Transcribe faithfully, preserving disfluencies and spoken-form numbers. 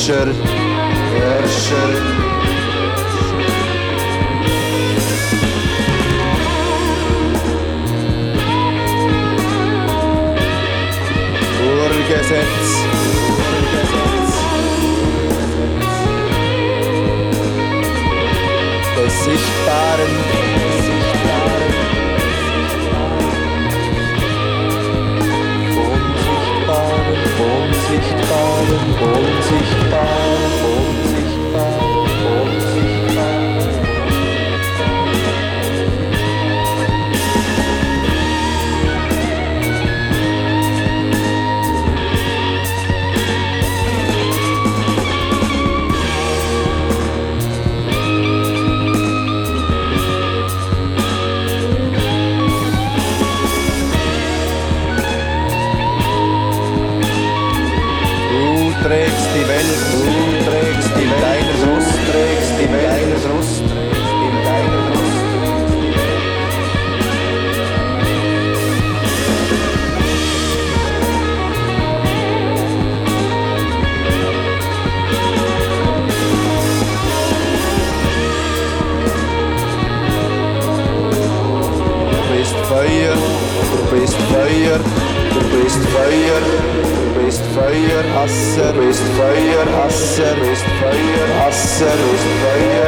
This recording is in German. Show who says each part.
Speaker 1: Herrscher, Herrscher. Urgesetz, Urgesetz. Des Sichtbaren, des Sichtbaren. Unsichtbaren, Unsichtbaren, Unsichtbaren, Unsichtbaren, Unsichtbaren. Du trägst die Welt, du trägst die Welt, deiner Brust, trägst die Welt, deiner Brust, trägst in deiner Brust. Du bist Feuer, du bist Feuer, du bist Feuer. Du bist Feuer, Hasser, du bist Feuer, Hasser, du bist Feuer, Hasser, du bist Feuer.